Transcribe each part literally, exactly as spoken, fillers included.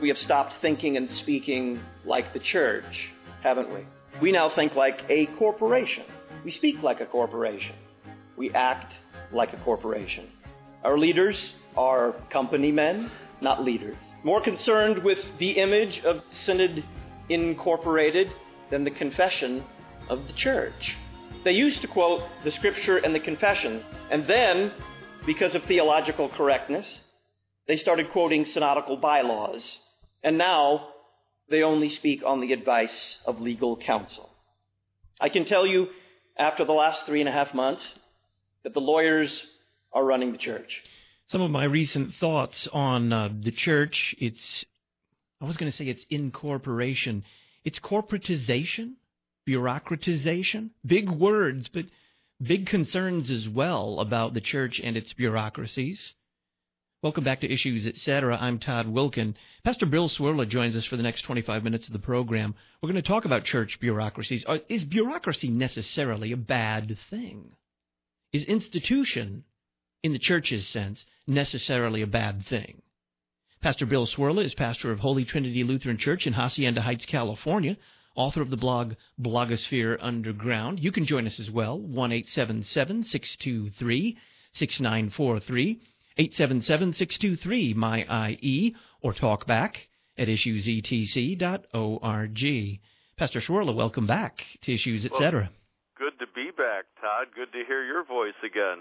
We have stopped thinking and speaking like the church, haven't we? We now think like a corporation. We speak like a corporation. We act like a corporation. Our leaders are company men, not leaders. More concerned with the image of Synod Incorporated than the confession of the church. They used to quote the Scripture and the confession, and then, because of theological correctness, they started quoting synodical bylaws, and now they only speak on the advice of legal counsel. I can tell you, after the last three and a half months, that the lawyers are running the church. Some of my recent thoughts on uh, the church, it's, I was going to say it's incorporation. It's corporatization, bureaucratization, big words, but big concerns as well about the church and its bureaucracies. Welcome back to Issues, et cetera. I'm Todd Wilkin. Pastor Bill Cwirla joins us for the next twenty-five minutes of the program. We're going to talk about church bureaucracies. Is bureaucracy necessarily a bad thing? Is institution, in the church's sense, necessarily a bad thing? Pastor Bill Cwirla is pastor of Holy Trinity Lutheran Church in Hacienda Heights, California, author of the blog Blogosphere Underground. You can join us as well, one eight seven seven, six two three, six nine four three. eight seven seven, six two three, M Y I E, or talk back at issues e t c dot org. Pastor Cwirla, welcome back to Issues, et cetera. Well, good to be back, Todd. Good to hear your voice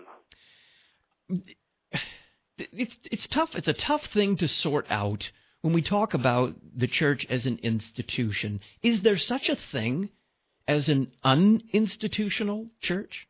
again. It's it's tough. It's a tough thing to sort out when we talk about the church as an institution. Is there such a thing as an uninstitutional church?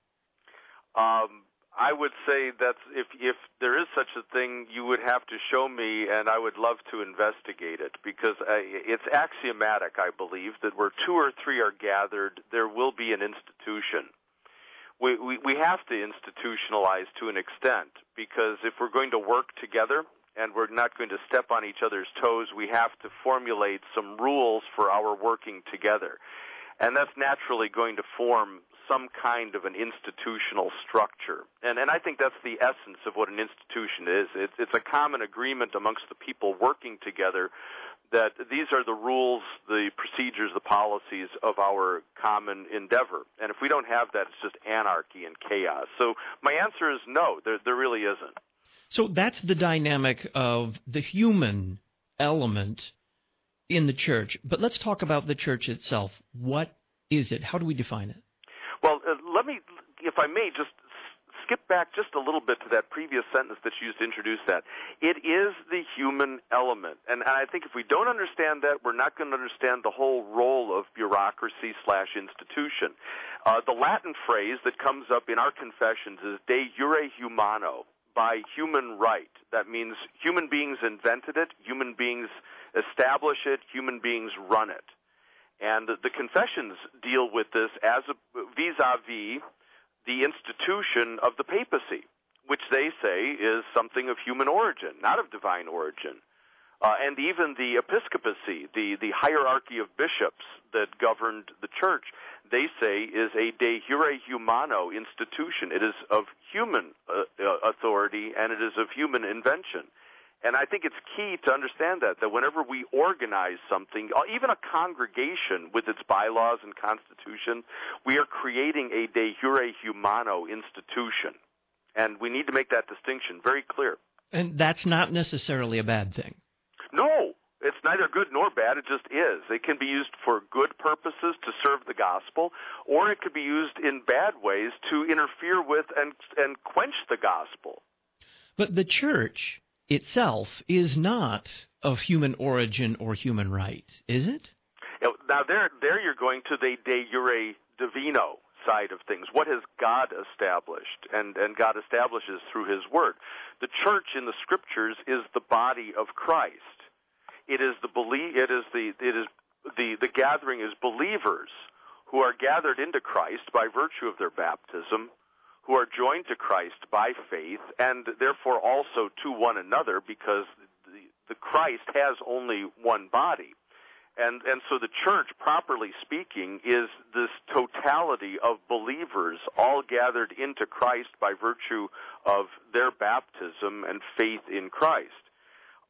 Um. I would say that if if there is such a thing, you would have to show me, and I would love to investigate it, because I, it's axiomatic, I believe, that where two or three are gathered, there will be an institution. We, we, we have to institutionalize to an extent, because if we're going to work together and we're not going to step on each other's toes, we have to formulate some rules for our working together. And that's naturally going to form some kind of an institutional structure. And and I think that's the essence of what an institution is. It's, it's a common agreement amongst the people working together that these are the rules, the procedures, the policies of our common endeavor. And if we don't have that, it's just anarchy and chaos. So my answer is no, there, there really isn't. So that's the dynamic of the human element in the church. But let's talk about the church itself. What is it? How do we define it? Well, uh, let me, if I may, just skip back just a little bit to that previous sentence that you used to introduce that. It is the human element. And, and I think if we don't understand that, we're not going to understand the whole role of bureaucracy slash institution. Uh, the Latin phrase that comes up in our confessions is de jure humano, by human right. That means human beings invented it, human beings establish it, human beings run it. And the confessions deal with this as a, vis-a-vis the institution of the papacy, which they say is something of human origin, not of divine origin. Uh, and even the episcopacy, the, the hierarchy of bishops that governed the church, they say is a de jure humano institution. It is of human uh, authority, and it is of human invention. And I think it's key to understand that, that whenever we organize something, even a congregation with its bylaws and constitution, we are creating a de jure humano institution. And we need to make that distinction very clear. And that's not necessarily a bad thing. No, it's neither good nor bad. It just is. It can be used for good purposes to serve the gospel, or it could be used in bad ways to interfere with and, and quench the gospel. But the church itself is not of human origin or human right, is it? Now, there, there you're going to the de jure divino side of things. What has God established? And, and God establishes through His Word. The church in the Scriptures is the body of Christ. It is the belie- It is the it is the the gathering is believers who are gathered into Christ by virtue of their baptism, who are joined to Christ by faith, and therefore also to one another, because the, the Christ has only one body. And and so the church, properly speaking, is this totality of believers all gathered into Christ by virtue of their baptism and faith in Christ.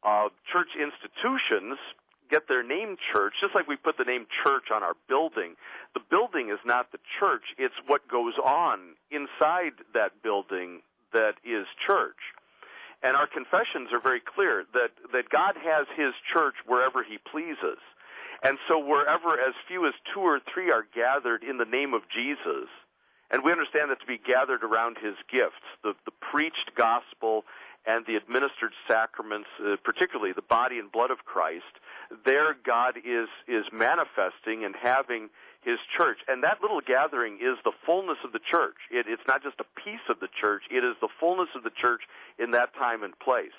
Uh, church institutions get their name church, just like we put the name church on our building. The building is not the church. It's what goes on inside that building that is church. And our confessions are very clear that, that God has his church wherever he pleases. And so wherever as few as two or three are gathered in the name of Jesus, and we understand that to be gathered around his gifts, the, the preached gospel and the administered sacraments, uh, particularly the body and blood of Christ, there God is, is manifesting and having his church. And that little gathering is the fullness of the church. It, it's not just a piece of the church. It is the fullness of the church in that time and place.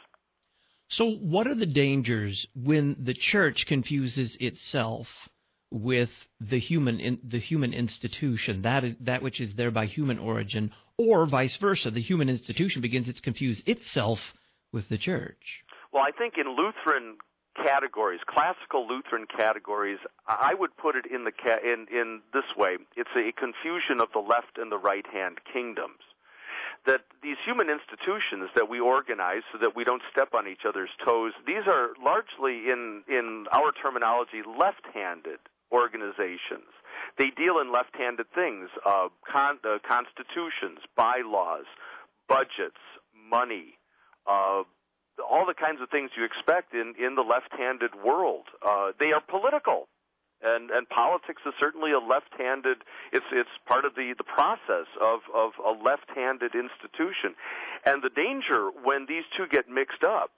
So what are the dangers when the church confuses itself with the human in, the human institution, that is that which is there by human origin, or vice versa, the human institution begins to confuse itself with the church? Well, I think in Lutheran categories, classical Lutheran categories, I would put it in the ca- in in this way: it's a confusion of the left and the right hand kingdoms. That these human institutions that we organize so that we don't step on each other's toes, these are largely, in in our terminology, left-handed organizations. They deal in left-handed things, uh, con- uh, constitutions, bylaws, budgets, money, uh, all the kinds of things you expect in, in the left-handed world. Uh, they are political, and, and politics is certainly a left-handed, it's, it's part of the, the process of, of a left-handed institution. And the danger when these two get mixed up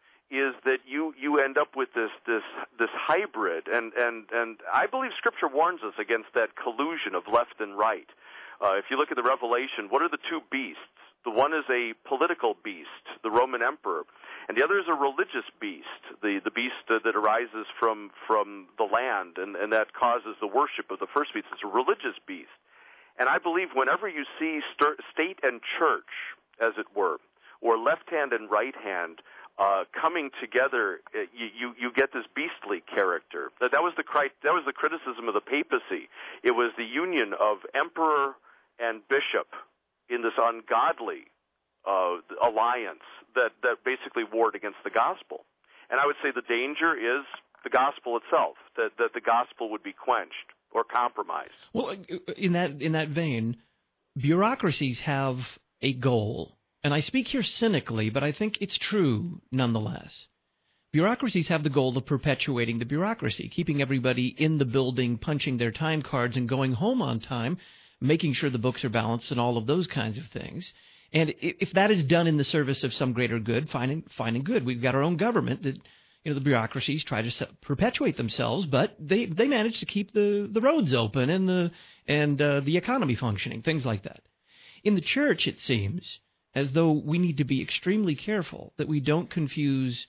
is that you, you end up with this this this hybrid, and, and, and I believe Scripture warns us against that collusion of left and right. Uh, if you look at the Revelation, what are the two beasts? The one is a political beast, the Roman emperor, and the other is a religious beast, the, the beast uh, that arises from, from the land, and, and that causes the worship of the first beast. It's a religious beast. And I believe whenever you see st- state and church, as it were, or left hand and right hand, Uh, coming together, uh, you, you you get this beastly character. That that was the cri- that was the criticism of the papacy. It was the union of emperor and bishop in this ungodly uh, alliance that that basically warred against the gospel. And I would say the danger is the gospel itself, that that the gospel would be quenched or compromised. Well, in that in that vein, bureaucracies have a goal. And I speak here cynically, but I think it's true nonetheless. Bureaucracies have the goal of perpetuating the bureaucracy, keeping everybody in the building, punching their time cards and going home on time, making sure the books are balanced and all of those kinds of things. And if that is done in the service of some greater good, fine and, fine and good. We've got our own government that, you know, the bureaucracies try to perpetuate themselves, but they, they manage to keep the, the roads open and the, and uh, the economy functioning, things like that. In the church, it seems as though we need to be extremely careful that we don't confuse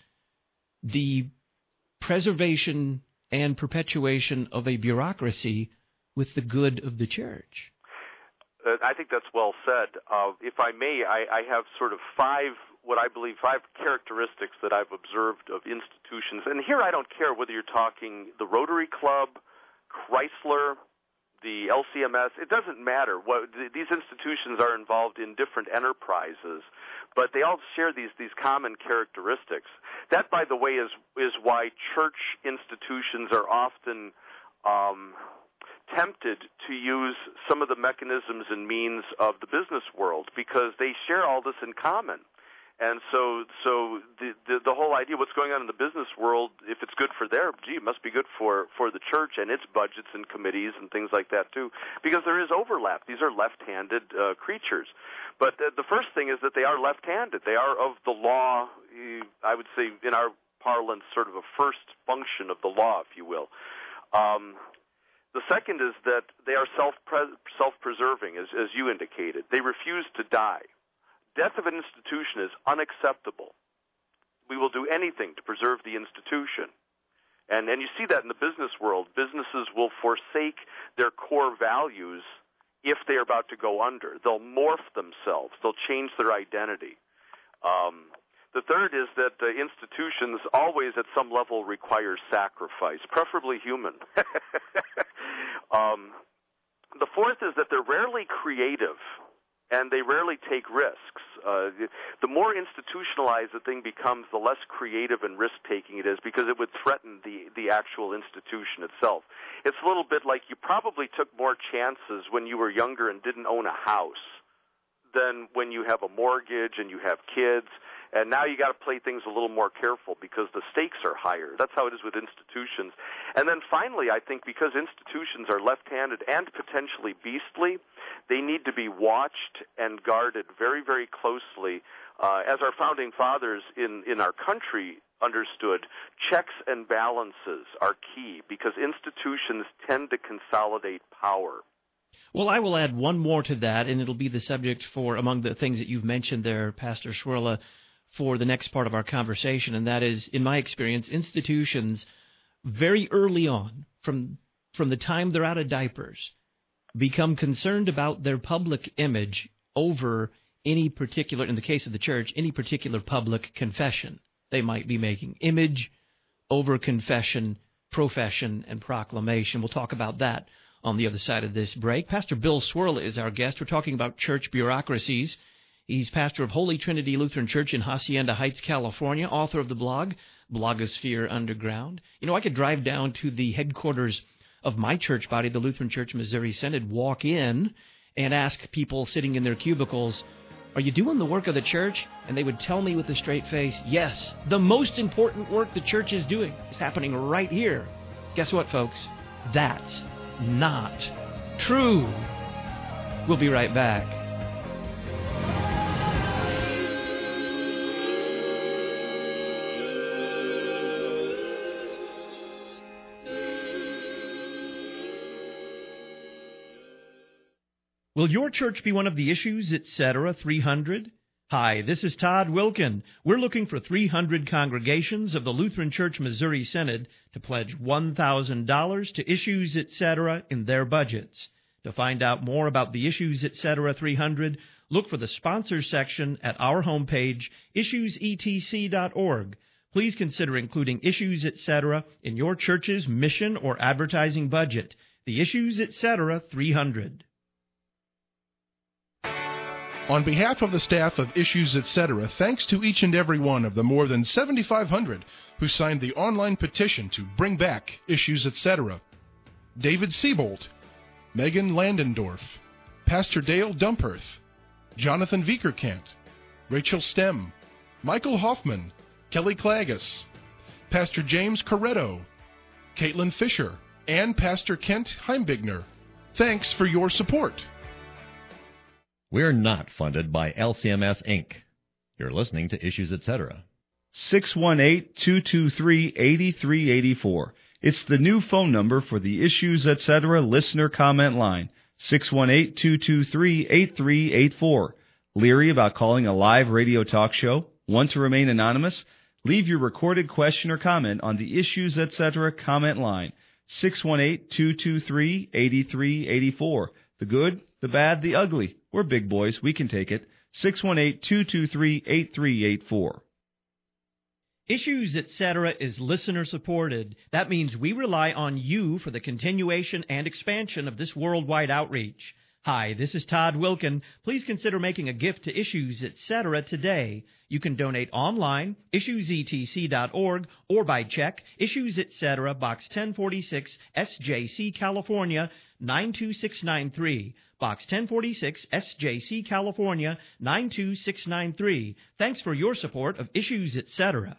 the preservation and perpetuation of a bureaucracy with the good of the church. Uh, I think that's well said. Uh, if I may, I, I have sort of five, what I believe, five characteristics that I've observed of institutions. And here I don't care whether you're talking the Rotary Club, Chrysler, the L C M S, it doesn't matter. What, these institutions are involved in different enterprises, but they all share these, these common characteristics. That, by the way, is, is why church institutions are often um, tempted to use some of the mechanisms and means of the business world, because they share all this in common. And so, so the, the the whole idea, what's going on in the business world, if it's good for their, gee, it must be good for, for the church and its budgets and committees and things like that too, because there is overlap. These are left-handed uh, creatures. But the, the first thing is that they are left-handed. They are of the law, I would say in our parlance, sort of a first function of the law, if you will. Um, the second is that they are self-pre- self-preserving, as, as you indicated. They refuse to die. Death of an institution is unacceptable. We will do anything to preserve the institution. And, and you see that in the business world. Businesses will forsake their core values if they're about to go under. They'll morph themselves. They'll change their identity. Um, the third is that uh, institutions always at some level require sacrifice, preferably human. um, the fourth is that they're rarely creative. and they rarely take risks. Uh, the more institutionalized the thing becomes, the less creative and risk-taking it is, because it would threaten the, the actual institution itself. It's a little bit like you probably took more chances when you were younger and didn't own a house than when you have a mortgage and you have kids. And now you got to play things a little more careful because the stakes are higher. That's how it is with institutions. And then finally, I think because institutions are left-handed and potentially beastly, they need to be watched and guarded very, very closely. Uh, as our founding fathers in, in our country understood, checks and balances are key because institutions tend to consolidate power. Well, I will add one more to that, and it'll be the subject for, among the things that you've mentioned there, Pastor Swirla, for the next part of our conversation, and that is, in my experience, institutions very early on, from from the time they're out of diapers, become concerned about their public image over any particular, in the case of the church, any particular public confession they might be making. Image over confession, profession, and proclamation. We'll talk about that on the other side of this break. Pastor Bill Swirla is our guest. We're talking about church bureaucracies. He's pastor of Holy Trinity Lutheran Church in Hacienda Heights, California, author of the blog, Blogosphere Underground. You know, I could drive down to the headquarters of my church body, the Lutheran Church Missouri Synod, walk in and ask people sitting in their cubicles, "Are you doing the work of the church?" And they would tell me with a straight face, "Yes, the most important work the church is doing is happening right here." Guess what, folks? That's not true. We'll be right back. Will your church be one of the Issues, et cetera, three hundred? Hi, this is Todd Wilkin. We're looking for three hundred congregations of the Lutheran Church Missouri Synod to pledge one thousand dollars to Issues, et cetera in their budgets. To find out more about the Issues, et cetera, three hundred, look for the sponsors section at our homepage, issues e t c dot org. Please consider including Issues, et cetera in your church's mission or advertising budget. The Issues, et cetera, three hundred. On behalf of the staff of Issues, et cetera, thanks to each and every one of the more than seventy-five hundred who signed the online petition to bring back Issues, et cetera. David Siebold, Megan Landendorf, Pastor Dale Dumperth, Jonathan Viekerkant, Rachel Stem, Michael Hoffman, Kelly Klagas, Pastor James Corretto, Caitlin Fisher, and Pastor Kent Heimbigner. Thanks for your support. We're not funded by L C M S, Incorporated. You're listening to Issues, et cetera. six one eight, two two three, eight three eight four. It's the new phone number for the Issues, et cetera listener comment line. six one eight, two two three, eight three eight four. Leery about calling a live radio talk show? Want to remain anonymous? Leave your recorded question or comment on the Issues, et cetera comment line. six one eight, two two three, eight three eight four. The good, the bad, the ugly. We're big boys. We can take it. six one eight, two two three, eight three eight four. Issues, et cetera is listener-supported. That means we rely on you for the continuation and expansion of this worldwide outreach. Hi, this is Todd Wilkin. Please consider making a gift to Issues, et cetera today. You can donate online, issues e t c dot org, or by check, Issues, et cetera, Box ten forty-six, S J C, California, nine two six nine three. Box ten forty-six, S J C, California, nine two six nine three. Thanks for your support of Issues, et cetera.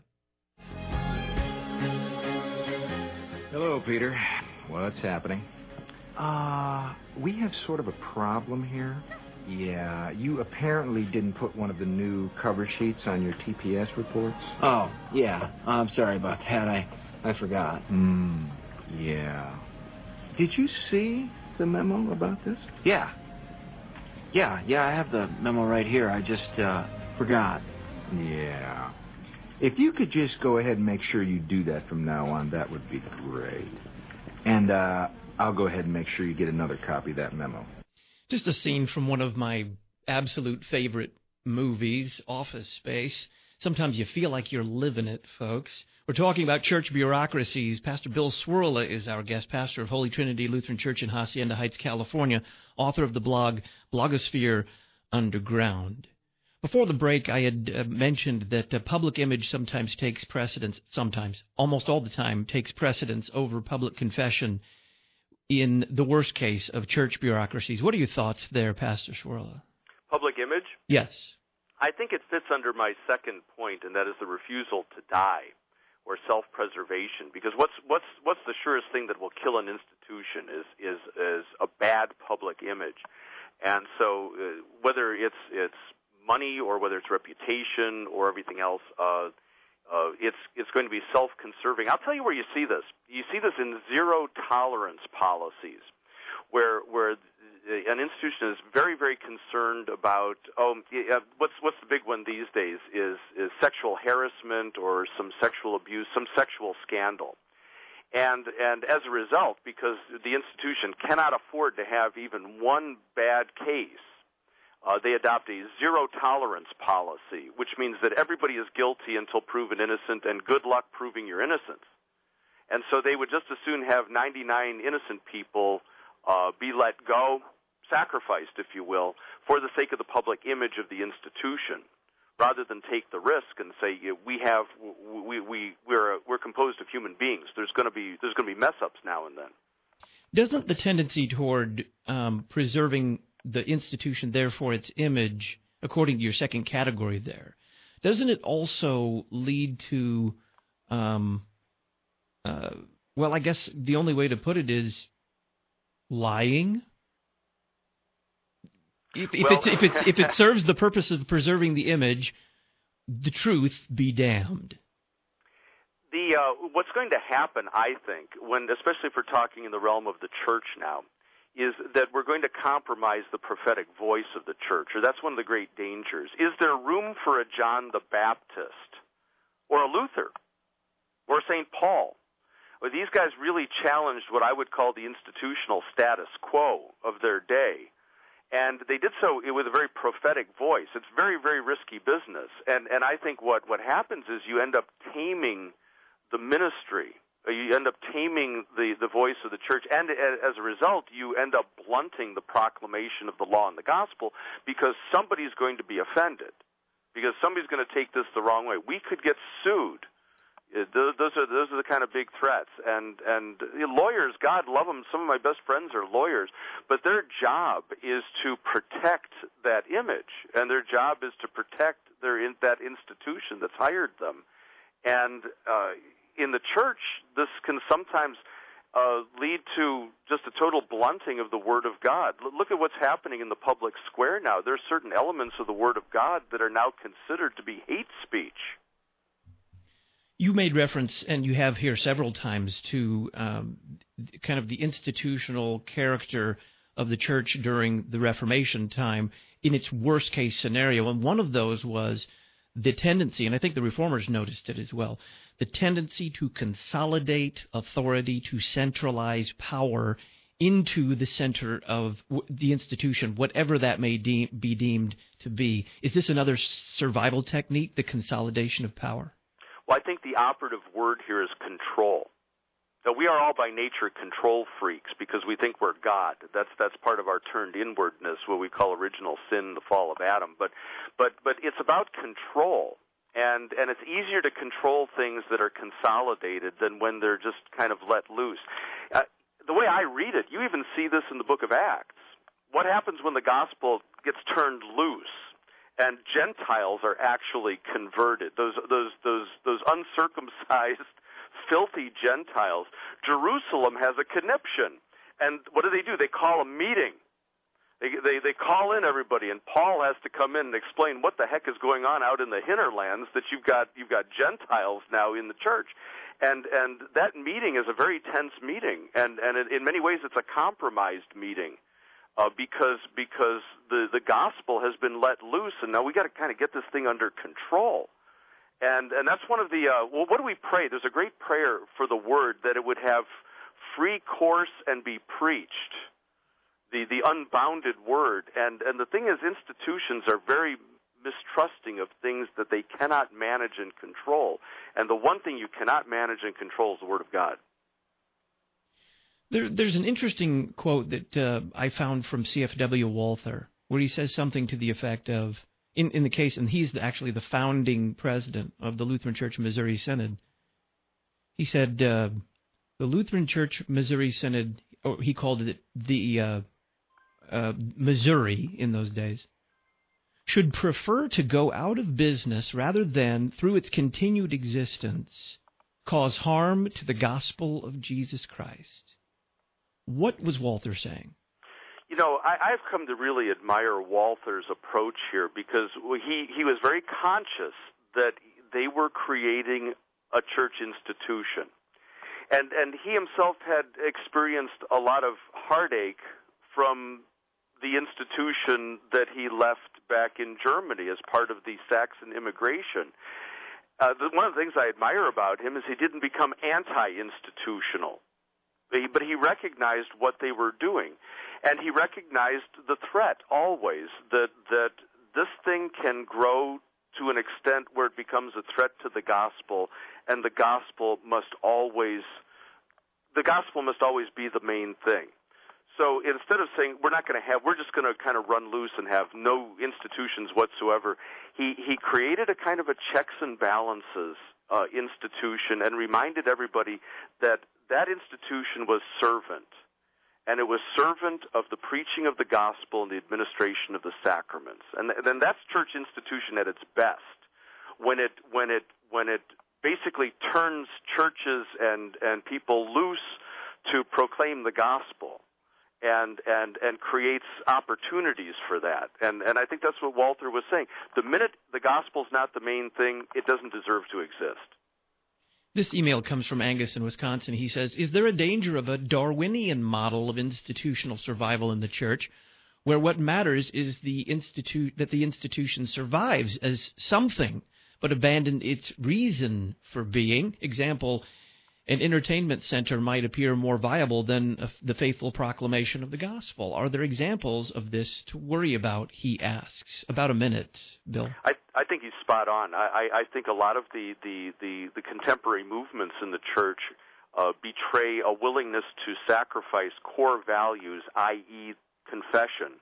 Hello, Peter. What's happening? Uh, we have sort of a problem here. Yeah, you apparently didn't put one of the new cover sheets on your T P S reports. Oh, yeah. I'm sorry about that. I, I forgot. Hmm, yeah. Did you see the memo about this? Yeah. Yeah, yeah, I have the memo right here. I just, uh, forgot. Yeah. If you could just go ahead and make sure you do that from now on, that would be great. And, uh, I'll go ahead and make sure you get another copy of that memo. Just a scene from one of my absolute favorite movies, Office Space. Sometimes you feel like you're living it, folks. We're talking about church bureaucracies. Pastor Bill Swirla is our guest, pastor of Holy Trinity Lutheran Church in Hacienda Heights, California, author of the blog Blogosphere underground. Before the break, I had uh, mentioned that uh, public image sometimes takes precedence, sometimes, almost all the time, takes precedence over public confession in the worst case of church bureaucracies. What are your thoughts there, Pastor Swirla? Public image? Yes. I think it fits under my second point, and that is the refusal to die or self-preservation. Because what's what's what's the surest thing that will kill an institution is is is a bad public image. And so uh, whether it's it's money or whether it's reputation or everything else, uh, uh, it's it's going to be self-conserving. I'll tell you where you see this. You see this in zero tolerance policies, where where an institution is very, very concerned about oh, yeah, what's what's the big one these days is is sexual harassment or some sexual abuse, some sexual scandal. And and as a result, because the institution cannot afford to have even one bad case, uh, they adopt a zero-tolerance policy, which means that everybody is guilty until proven innocent, and good luck proving your innocence. And so they would just as soon have ninety-nine innocent people uh, be let go, sacrificed, if you will, for the sake of the public image of the institution, rather than take the risk and say we have we we we're we're composed of human beings. There's going to be there's going to be mess ups now and then. Doesn't the tendency toward um, preserving the institution, therefore its image, according to your second category there, doesn't it also lead to, um, uh, well, I guess the only way to put it is lying? If, if, well, it's, if, it's, if it serves the purpose of preserving the image, the truth be damned. The uh, what's going to happen, I think, when especially if we're talking in the realm of the church now, is that we're going to compromise the prophetic voice of the church, or that's one of the great dangers. Is there room for a John the Baptist, or a Luther, or Saint Paul? Well, these guys really challenged what I would call the institutional status quo of their day. And they did so with a very prophetic voice. It's very, very risky business. And and I think what, what happens is you end up taming the ministry. You end up taming the, the voice of the church. And as a result, you end up blunting the proclamation of the law and the gospel because somebody's going to be offended, because somebody's going to take this the wrong way. We could get sued. Those are those are the kind of big threats, and and lawyers, God love them. Some of my best friends are lawyers, but their job is to protect that image, and their job is to protect their in, that institution that's hired them. And uh, in the church, this can sometimes uh, lead to just a total blunting of the Word of God. Look at what's happening in the public square now. There are certain elements of the Word of God that are now considered to be hate speech. You made reference, and you have here several times, to um, kind of the institutional character of the church during the Reformation time in its worst-case scenario. And one of those was the tendency, and I think the Reformers noticed it as well, the tendency to consolidate authority, to centralize power into the center of the institution, whatever that may de- be deemed to be. Is this another survival technique, the consolidation of power? Well, I think the operative word here is control. Now, we are all by nature control freaks because we think we're God. That's that's part of our turned inwardness, what we call original sin, the fall of Adam. But but but it's about control, and and it's easier to control things that are consolidated than when they're just kind of let loose. Uh, the way I read it, you even see this in the book of Acts. What happens when the gospel gets turned loose? And Gentiles are actually converted. Those those those those uncircumcised, filthy Gentiles. Jerusalem has a conniption, and what do they do? They call a meeting. They they they call in everybody, and Paul has to come in and explain what the heck is going on out in the hinterlands. That you've got you've got Gentiles now in the church, and and that meeting is a very tense meeting, and and in many ways it's a compromised meeting. Uh, because because the, the gospel has been let loose, and now we got to kind of get this thing under control, and and that's one of the uh, well, what do we pray? There's a great prayer for the word that it would have free course and be preached, the the unbounded word, and and the thing is, institutions are very mistrusting of things that they cannot manage and control, and the one thing you cannot manage and control is the word of God. There, there's an interesting quote that uh, I found from C F W Walther, where he says something to the effect of, in, in the case, and he's the, actually the founding president of the Lutheran Church Missouri Synod, he said uh, the Lutheran Church Missouri Synod, or he called it the uh, uh, Missouri in those days, should prefer to go out of business rather than, through its continued existence, cause harm to the gospel of Jesus Christ. What was Walther saying? You know, I, I've come to really admire Walther's approach here because he, he was very conscious that they were creating a church institution. And, and he himself had experienced a lot of heartache from the institution that he left back in Germany as part of the Saxon immigration. Uh, the, one of the things I admire about him is he didn't become anti-institutional, he, but he recognized what they were doing, and he recognized the threat always that that this thing can grow to an extent where it becomes a threat to the gospel, and the gospel must always the gospel must always be the main thing. So instead of saying we're not going to have, we're just going to kind of run loose and have no institutions whatsoever, he, he created a kind of a checks and balances uh, institution and reminded everybody that that institution was servant, and it was servant of the preaching of the gospel and the administration of the sacraments. And then that's church institution at its best, when it when it when it basically turns churches and and people loose to proclaim the gospel. And, and and creates opportunities for that. And and I think that's what Walther was saying. The minute the gospel's not the main thing, it doesn't deserve to exist. This email comes from Angus in Wisconsin. He says, is there a danger of a Darwinian model of institutional survival in the church, where what matters is the institute that the institution survives as something, but abandon its reason for being? Example, an entertainment center might appear more viable than the faithful proclamation of the gospel. Are there examples of this to worry about, he asks? About a minute, Bill. I, I think he's spot on. I, I think a lot of the, the, the, the contemporary movements in the church uh, betray a willingness to sacrifice core values, that is confession,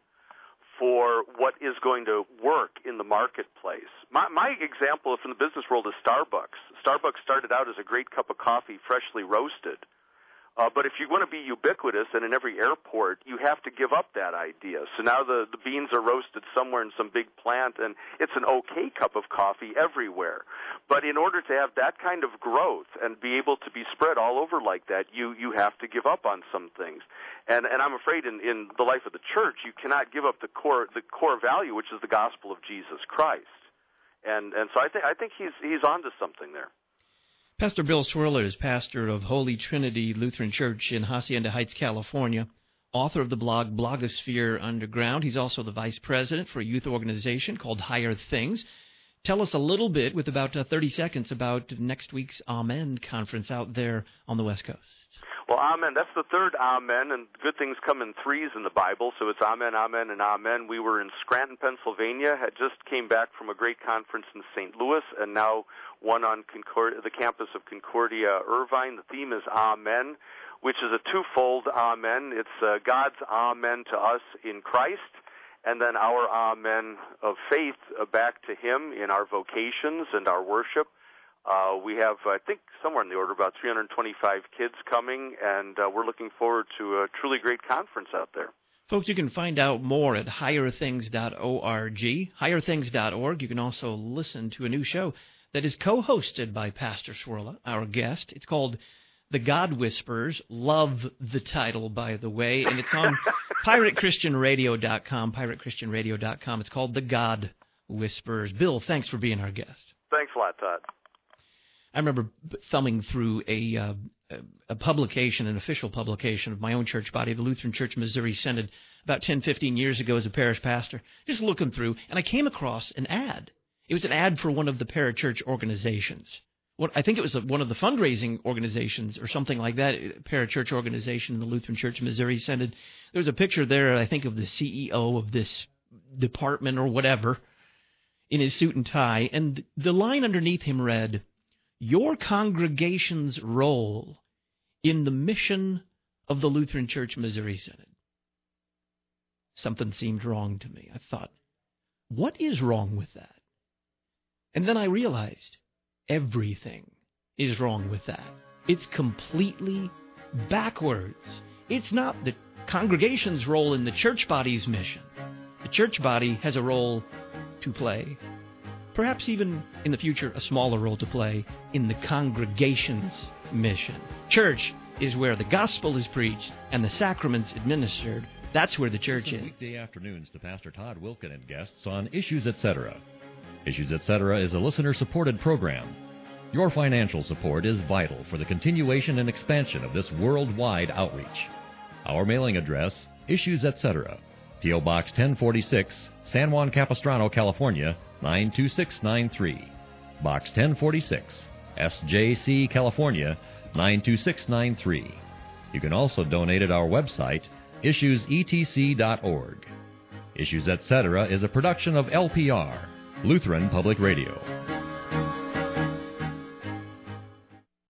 for what is going to work in the marketplace. My, my example from the business world is Starbucks. Starbucks started out as a great cup of coffee, freshly roasted. Uh, but if you want to be ubiquitous and in every airport, you have to give up that idea. So now the, the beans are roasted somewhere in some big plant, and it's an okay cup of coffee everywhere. But in order to have that kind of growth and be able to be spread all over like that, you, you have to give up on some things. And, and I'm afraid in, in the life of the church, you cannot give up the core the core value, which is the gospel of Jesus Christ. And and so I think I think he's he's onto something there. Pastor Bill Swirler is pastor of Holy Trinity Lutheran Church in Hacienda Heights, California, author of the blog Blogosphere Underground. He's also the vice president for a youth organization called Higher Things. Tell us a little bit, with about uh, thirty seconds, about next week's Amen conference out there on the West Coast. Well, Amen, that's the third Amen, and good things come in threes in the Bible, so it's Amen, Amen, and Amen. We were in Scranton, Pennsylvania, had just came back from a great conference in Saint Louis, and now one on Concord- the campus of Concordia, Irvine. The theme is Amen, which is a twofold Amen. It's uh, God's Amen to us in Christ, and then our Amen of faith uh, back to Him in our vocations and our worship. Uh, we have, I think, somewhere in the order of about three hundred twenty-five kids coming, and uh, we're looking forward to a truly great conference out there. Folks, you can find out more at higher things dot org, higher things dot org. You can also listen to a new show that is co-hosted by Pastor Swirler, our guest. It's called The God Whisperers. Love the title, by the way, and it's on pirate christian radio dot com, pirate christian radio dot com. It's called The God Whisperers. Bill, thanks for being our guest. Thanks a lot, Todd. I remember thumbing through a, uh, a publication, an official publication of my own church body, the Lutheran Church Missouri Synod, about ten, fifteen years ago as a parish pastor, just looking through, and I came across an ad. It was an ad for one of the parachurch organizations. What, I think it was a, one of the fundraising organizations or something like that, a parachurch organization in the Lutheran Church Missouri Synod. There was a picture there, I think, of the C E O of this department or whatever in his suit and tie, and the line underneath him read, "Your congregation's role in the mission of the Lutheran Church Missouri Synod." something seemed wrong to me. I thought, what is wrong with that? And then I realized everything is wrong with that. It's completely backwards. It's not the congregation's role in the church body's mission. The church body has a role to play, perhaps even in the future a smaller role to play in the congregation's mission. Church is where the gospel is preached and the sacraments administered. That's where the church Listen is. Weekday afternoons to Pastor Todd Wilken and guests on Issues Etc. Issues Etc. is a listener-supported program. Your financial support is vital for the continuation and expansion of this worldwide outreach. Our mailing address, Issues Etc., P O. Box ten forty-six, San Juan Capistrano, California, nine two six nine three. Box ten forty-six, S J C, California, nine two six nine three. You can also donate at our website, issues e t c dot org. Issues Etc. is a production of L P R, Lutheran Public Radio.